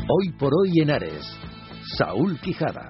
Hoy por hoy en Ares, Saúl Quijada.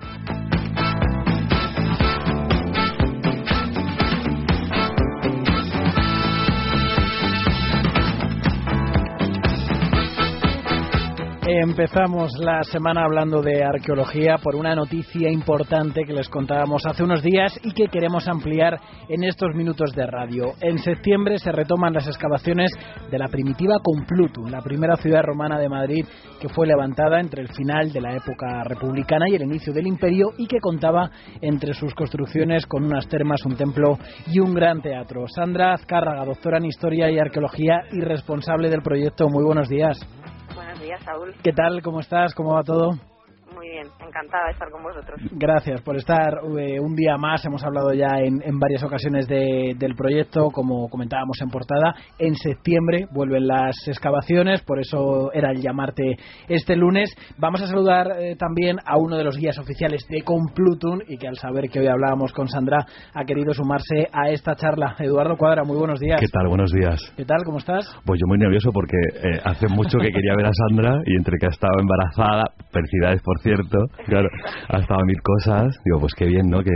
Empezamos la semana hablando de arqueología por una noticia importante que les contábamos hace unos días y que queremos ampliar en estos minutos de radio. En septiembre se retoman las excavaciones de la primitiva Complutum, la primera ciudad romana de Madrid que fue levantada entre el final de la época republicana y el inicio del Imperio y que contaba entre sus construcciones con unas termas, un templo y un gran teatro. Sandra Azcárraga, doctora en Historia y Arqueología y responsable del proyecto. Muy buenos días. Buenos días, Saúl. ¿Qué tal? ¿Cómo estás? ¿Cómo va todo? Muy bien, encantada de estar con vosotros. Gracias por estar un día más. Hemos hablado ya en varias ocasiones del proyecto, como comentábamos en portada. En septiembre vuelven las excavaciones, por eso era el llamarte este lunes. Vamos a saludar también a uno de los guías oficiales de Complutum y que al saber que hoy hablábamos con Sandra ha querido sumarse a esta charla. Eduardo Cuadra, muy buenos días. ¿Qué tal? Buenos días. ¿Qué tal? ¿Cómo estás? Pues yo muy nervioso porque hace mucho que quería ver a Sandra y entre que ha estado embarazada, felicidades por cierto, claro, ha estado mil cosas, digo, pues qué bien, ¿no? Que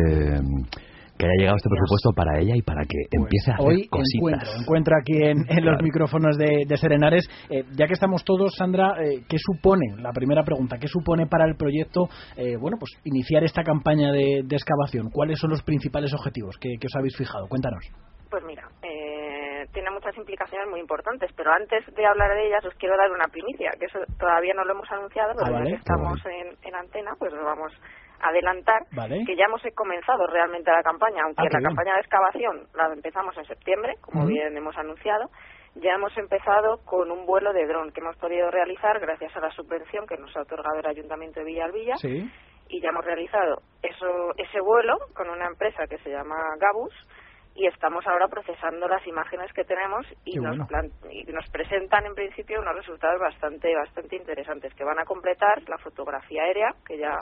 haya llegado este presupuesto para ella y para que empiece a hacer hoy cositas. Encuentro aquí en los micrófonos de Serenares. Ya que estamos todos, Sandra, ¿qué supone, la primera pregunta, qué supone para el proyecto, pues iniciar esta campaña de excavación? ¿Cuáles son los principales objetivos que os habéis fijado? Cuéntanos. Pues mira, tiene muchas implicaciones muy importantes, pero antes de hablar de ellas os quiero dar una primicia, que eso todavía no lo hemos anunciado, pero ya que estamos en antena, pues lo vamos a adelantar, que ya hemos comenzado realmente la campaña, aunque la campaña de excavación la empezamos en septiembre, como bien hemos anunciado. Ya hemos empezado con un vuelo de dron que hemos podido realizar gracias a la subvención que nos ha otorgado el Ayuntamiento de Villalbilla. Sí. Y ya hemos realizado ese vuelo con una empresa que se llama Gabus, y estamos ahora procesando las imágenes que tenemos y nos presentan en principio unos resultados bastante interesantes que van a completar la fotografía aérea que ya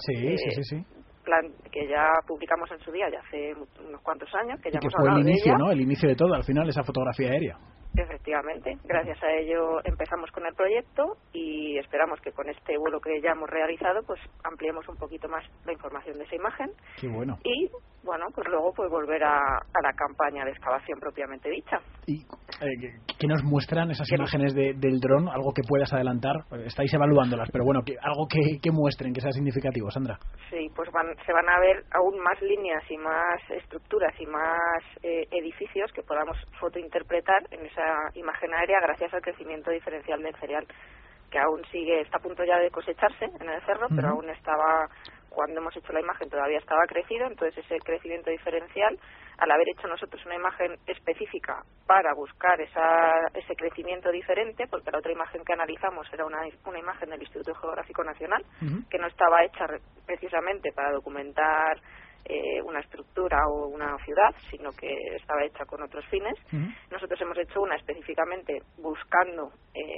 que ya publicamos en su día, ya hace unos cuantos años, que ya hemos hablado de ella. Que fue el inicio, ¿no? El inicio de todo, al final, esa fotografía aérea. Efectivamente, gracias a ello empezamos con el proyecto y esperamos que con este vuelo que ya hemos realizado pues ampliemos un poquito más la información de esa imagen. Qué bueno. Y bueno, pues luego pues volver a la campaña de excavación propiamente dicha. ¿Y qué nos muestran esas imágenes del dron? ¿Algo que puedas adelantar? Estáis evaluándolas, pero bueno, algo que muestren, que sea significativo, Sandra. Sí, pues se van a ver aún más líneas y más estructuras y más edificios que podamos fotointerpretar en esa imagen aérea gracias al crecimiento diferencial del cereal, que aún está a punto ya de cosecharse en el cerro, pero aún estaba, cuando hemos hecho la imagen todavía estaba crecido, entonces ese crecimiento diferencial, al haber hecho nosotros una imagen específica para buscar ese crecimiento diferente, porque la otra imagen que analizamos era una imagen del Instituto Geográfico Nacional, que no estaba hecha precisamente para documentar una estructura o una ciudad, sino que estaba hecha con otros fines. Nosotros hemos hecho una específicamente buscando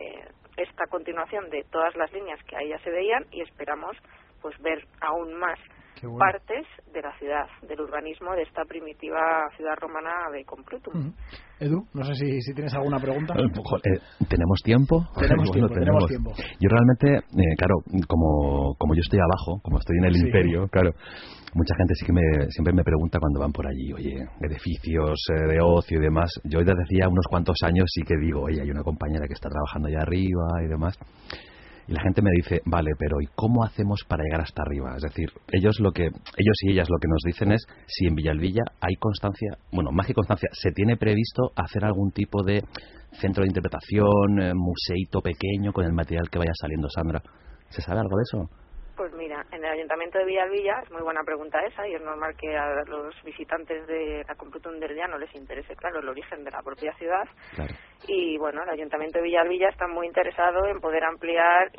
esta continuación de todas las líneas que ahí ya se veían y esperamos pues ver aún más partes de la ciudad, del urbanismo de esta primitiva ciudad romana de Complutum. Edu, no sé si tienes alguna pregunta. ¿Tenemos tiempo? Tenemos tiempo. Yo realmente, claro, como yo estoy abajo, como estoy en el imperio, claro, mucha gente sí que siempre me pregunta cuando van por allí, oye, edificios de ocio y demás. Yo desde hacía unos cuantos años sí que digo, oye, hay una compañera que está trabajando allá arriba y demás. Y la gente me dice, vale, pero ¿y cómo hacemos para llegar hasta arriba? Es decir, ellos y ellas lo que nos dicen es si en Villalbilla hay constancia, bueno, más que constancia, se tiene previsto hacer algún tipo de centro de interpretación, museíto pequeño con el material que vaya saliendo, Sandra. ¿Se sabe algo de eso? Pues mira, en el Ayuntamiento de Villalbilla, es muy buena pregunta esa, y es normal que a los visitantes de la Complutum del Llano les interese, claro, el origen de la propia ciudad. Claro. Y bueno, el Ayuntamiento de Villalbilla está muy interesado en poder ampliar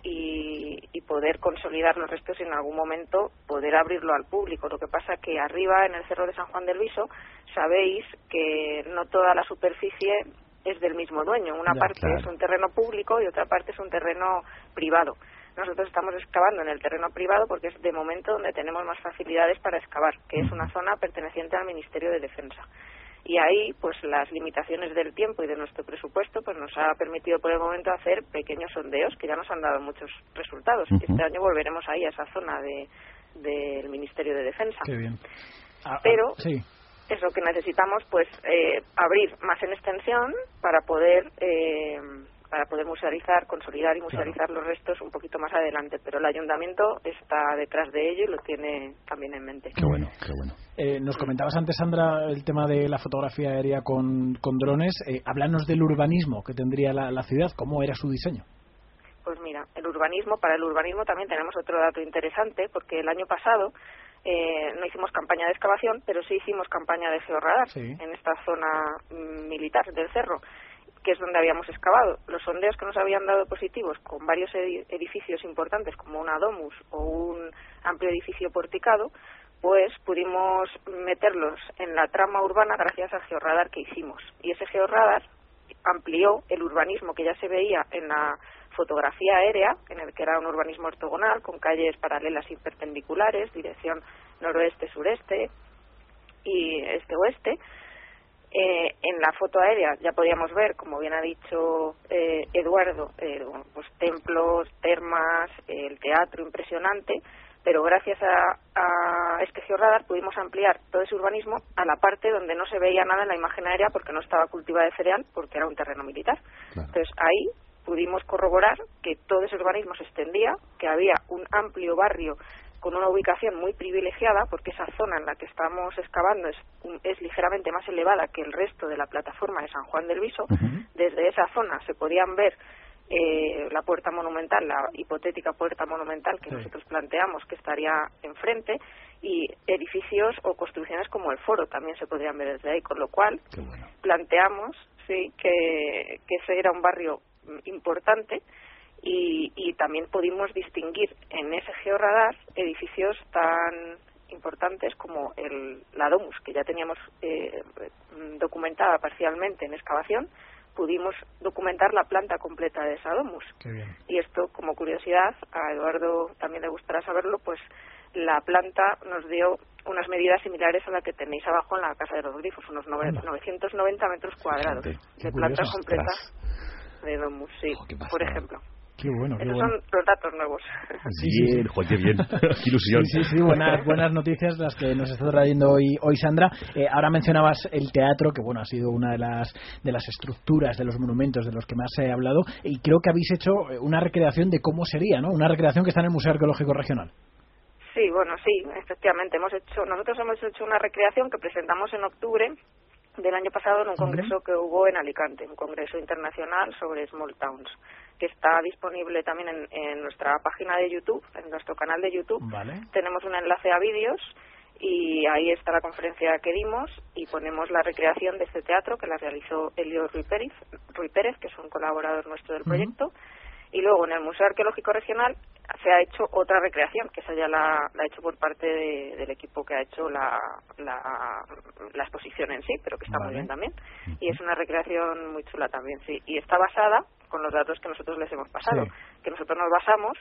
y poder consolidar los restos y en algún momento poder abrirlo al público. Lo que pasa que arriba, en el Cerro de San Juan del Viso, sabéis que no toda la superficie es del mismo dueño. Una parte es un terreno público y otra parte es un terreno privado. Nosotros estamos excavando en el terreno privado porque es de momento donde tenemos más facilidades para excavar, que es una zona perteneciente al Ministerio de Defensa. Y ahí, pues las limitaciones del tiempo y de nuestro presupuesto, pues nos ha permitido por el momento hacer pequeños sondeos que ya nos han dado muchos resultados. Este año volveremos ahí a esa zona del Ministerio de Defensa. Qué bien. Pero sí. es lo que necesitamos, pues abrir más en extensión para poder musealizar, consolidar y musealizar los restos un poquito más adelante, pero el ayuntamiento está detrás de ello y lo tiene también en mente. Qué bueno, qué bueno. Nos comentabas antes, Sandra, el tema de la fotografía aérea con drones. Háblanos del urbanismo que tendría la ciudad, ¿cómo era su diseño? Pues mira, para el urbanismo también tenemos otro dato interesante, porque el año pasado no hicimos campaña de excavación, pero sí hicimos campaña de georradar en esta zona militar del cerro, que es donde habíamos excavado. Los sondeos que nos habían dado positivos con varios edificios importantes, como una domus o un amplio edificio porticado, pues pudimos meterlos en la trama urbana gracias al georradar que hicimos. Y ese georradar amplió el urbanismo que ya se veía en la fotografía aérea, en el que era un urbanismo ortogonal, con calles paralelas y perpendiculares, dirección noroeste-sureste y este-oeste. En la foto aérea ya podíamos ver, como bien ha dicho Eduardo, pues templos, termas, el teatro impresionante, pero gracias a este georradar pudimos ampliar todo ese urbanismo a la parte donde no se veía nada en la imagen aérea porque no estaba cultivada de cereal, porque era un terreno militar. Claro. Entonces ahí pudimos corroborar que todo ese urbanismo se extendía, que había un amplio barrio con una ubicación muy privilegiada, porque esa zona en la que estamos excavando es ligeramente más elevada que el resto de la plataforma de San Juan del Viso. Desde esa zona se podían ver la puerta monumental, la hipotética puerta monumental que nosotros planteamos que estaría enfrente, y edificios o construcciones como el foro también se podrían ver desde ahí, con lo cual planteamos que ese era un barrio importante. Y también pudimos distinguir en ese georradar edificios tan importantes como la Domus, que ya teníamos documentada parcialmente en excavación. Pudimos documentar la planta completa de esa Domus. Y esto, como curiosidad, a Eduardo también le gustará saberlo, pues la planta nos dio unas medidas similares a la que tenéis abajo en la Casa de los Grifos, unos 990 metros cuadrados de planta completa de Domus, por ejemplo. Qué bueno, Esos son los datos nuevos. Bien, joder, qué bien. Qué ilusión. Sí, buenas noticias las que nos está trayendo hoy Sandra. Ahora mencionabas el teatro, que bueno, ha sido una de las estructuras, de los monumentos de los que más se ha hablado, y creo que habéis hecho una recreación de cómo sería, ¿no? Una recreación que está en el Museo Arqueológico Regional. Sí, efectivamente. Nosotros hemos hecho una recreación que presentamos en octubre del año pasado en un congreso que hubo en Alicante, un congreso internacional sobre Small Towns, que está disponible también en nuestra página de YouTube, en nuestro canal de YouTube. Tenemos un enlace a vídeos y ahí está la conferencia que dimos y ponemos la recreación de este teatro que la realizó Elio Ruy Pérez, que es un colaborador nuestro del proyecto. Y luego en el Museo Arqueológico Regional se ha hecho otra recreación, que esa ya la ha hecho por parte del equipo que ha hecho la exposición en sí, pero que está muy bien también. Y es una recreación muy chula también, y está basada con los datos que nosotros les hemos pasado, que nosotros nos basamos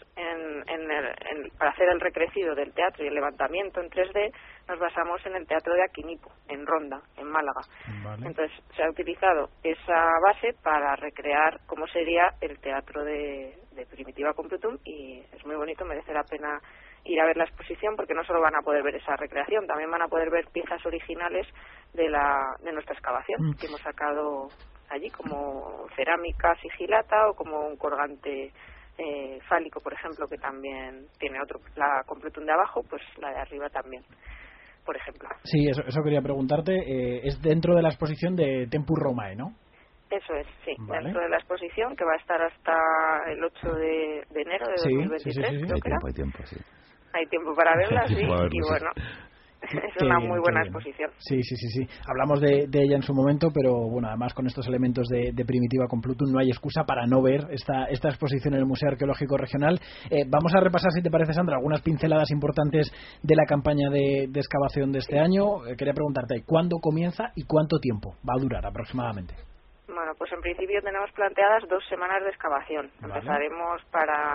para hacer el recrecido del teatro y el levantamiento en 3D, nos basamos en el Teatro de Aquinipo, en Ronda, en Málaga. Entonces se ha utilizado esa base para recrear cómo sería el teatro de Primitiva Complutum, y es muy bonito, merece la pena ir a ver la exposición, porque no solo van a poder ver esa recreación, también van a poder ver piezas originales de nuestra excavación que hemos sacado allí, como cerámica sigilata o como un colgante fálico, por ejemplo, que también tiene otro, la Complutum de abajo, pues la de arriba también, por ejemplo. Sí, eso quería preguntarte. Es dentro de la exposición de Tempus Romae, ¿no? Eso es, dentro de la exposición, que va a estar hasta el 8 de enero de 2023, creo que era. Hay tiempo, Hay tiempo para verla, y bueno, es una muy buena exposición. Sí. Hablamos de ella en su momento, pero bueno, además con estos elementos de Primitiva Complutum no hay excusa para no ver esta exposición en el Museo Arqueológico Regional. Vamos a repasar, si te parece, Sandra, algunas pinceladas importantes de la campaña de excavación de este año. Quería preguntarte, ¿cuándo comienza y cuánto tiempo va a durar aproximadamente? Bueno, pues en principio tenemos planteadas 2 semanas de excavación. Empezaremos para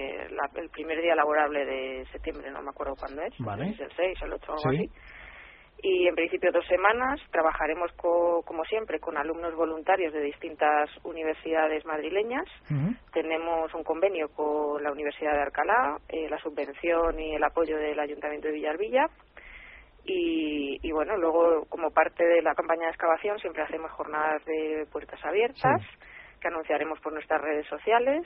el primer día laborable de septiembre, no me acuerdo cuándo es, es el 6, el 8 o algo así. Y en principio 2 semanas trabajaremos, como siempre, con alumnos voluntarios de distintas universidades madrileñas. Tenemos un convenio con la Universidad de Alcalá, la subvención y el apoyo del Ayuntamiento de Villarvilla. Y bueno, luego como parte de la campaña de excavación siempre hacemos jornadas de puertas abiertas, que anunciaremos por nuestras redes sociales.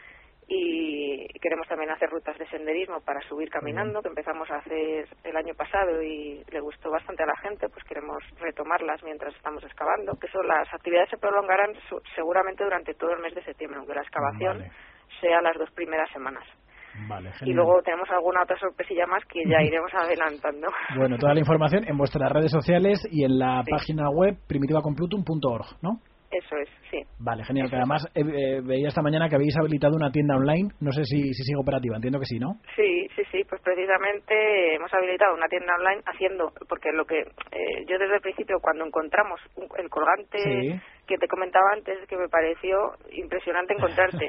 Y queremos también hacer rutas de senderismo para subir caminando, que empezamos a hacer el año pasado y le gustó bastante a la gente, pues queremos retomarlas mientras estamos excavando, que las actividades se prolongarán seguramente durante todo el mes de septiembre, aunque la excavación sea las 2 primeras semanas. Vale, y luego tenemos alguna otra sorpresilla más que ya iremos adelantando. Bueno, toda la información en vuestras redes sociales y en la página web primitivacomplutum.org, ¿no? Eso es, sí. Vale, genial. Que además veía esta mañana que habéis habilitado una tienda online. No sé si sigue operativa, entiendo que sí, ¿no? Sí. Pues precisamente hemos habilitado una tienda online porque lo que yo desde el principio, cuando encontramos el colgante que te comentaba antes, que me pareció impresionante encontrarte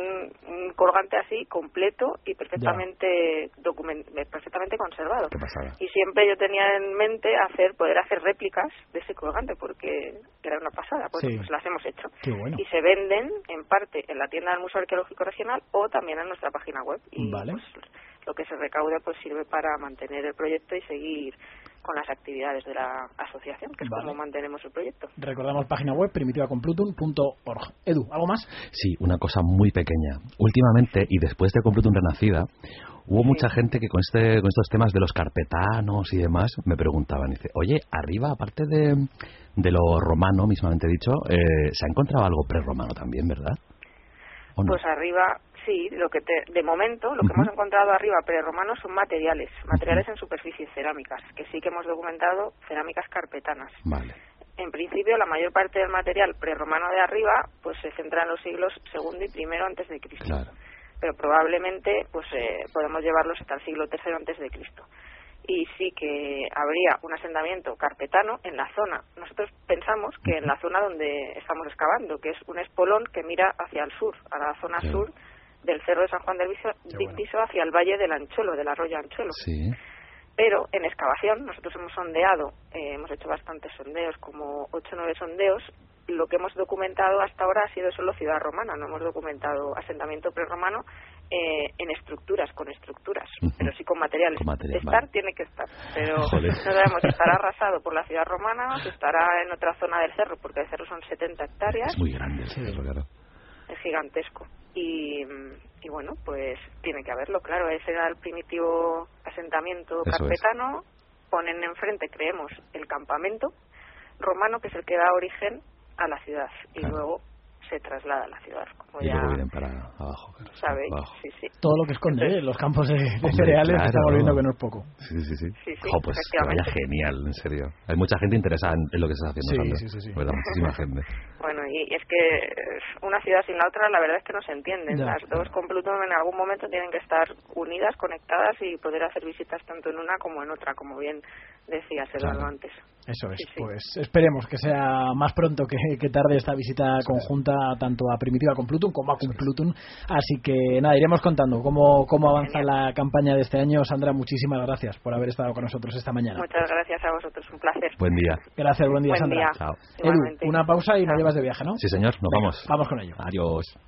un colgante así completo y perfectamente perfectamente conservado. Qué pasada. Y siempre yo tenía en mente poder hacer réplicas de ese colgante, porque era una pasada. Pues las hemos hecho. Qué bueno. Y se venden en parte en la tienda del Museo Arqueológico Regional o también en nuestra página web. Y vale. Pues lo que se recaude pues sirve para mantener el proyecto y seguir con las actividades de la asociación, que es como mantenemos el proyecto. Recordamos página web primitivacomplutum.org. Edu, ¿algo más? Sí, una cosa muy pequeña. Últimamente, y después de Complutum Renacida, hubo mucha gente que con estos temas de los carpetanos y demás me preguntaban, dice, oye, arriba, aparte de lo romano, mismamente dicho, se ha encontrado algo prerromano también, ¿verdad? ¿O no? Pues arriba, sí, de momento, lo que hemos encontrado arriba prerromanos son materiales en superficies cerámicas, que sí que hemos documentado cerámicas carpetanas. Vale. En principio, la mayor parte del material prerromano de arriba pues se centra en los siglos II y I antes de Cristo. Claro. Pero probablemente pues podemos llevarlos hasta el siglo III antes de Cristo. Y sí que habría un asentamiento carpetano en la zona. Nosotros pensamos que en la zona donde estamos excavando, que es un espolón que mira hacia el sur, a la zona sur del Cerro de San Juan del Viso, hacia el Valle del Ancholo, del arroyo Ancholo. Sí. Pero en excavación, nosotros hemos sondeado, hemos hecho bastantes sondeos, como 8 o 9 sondeos. Lo que hemos documentado hasta ahora ha sido solo ciudad romana, no hemos documentado asentamiento prerromano en estructuras, con estructuras, pero sí con materiales. Tiene que estar, pero no sabemos si estará arrasado por la ciudad romana, si estará en otra zona del cerro, porque el cerro son 70 hectáreas. Es muy grande el cerro, claro. Es gigantesco. Y bueno, pues tiene que haberlo, claro. Ese era el primitivo asentamiento carpetano. Ponen enfrente, creemos, el campamento romano, que es el que da origen a la ciudad, y luego se traslada a la ciudad, como y ya luego vienen para abajo, claro, sabéis. Abajo. Sí. Todo lo que esconde los campos de cereales, que estamos viendo que no es poco. Sí. Pues efectivamente. vaya genial, en serio. Hay mucha gente interesada en lo que estás haciendo, Sandra. Sí. ¿Verdad? Muchísima gente. Bueno, y es que una ciudad sin la otra, la verdad es que no se entienden. Las dos con Plutón en algún momento tienen que estar unidas, conectadas, y poder hacer visitas tanto en una como en otra, como bien decías, Eduardo, antes. Eso es, pues esperemos que sea más pronto que tarde esta visita conjunta tanto a Primitiva con Plutum como a Complutum. Así que nada, iremos contando cómo avanza la campaña de este año. Sandra, muchísimas gracias por haber estado con nosotros esta mañana. Muchas gracias a vosotros, un placer. Buen día. Gracias, buen día, buen Sandra. Día. Chao. Edu, una pausa y nos llevas de viaje, ¿no? Sí, señor, nos vamos. Vamos con ello. Adiós.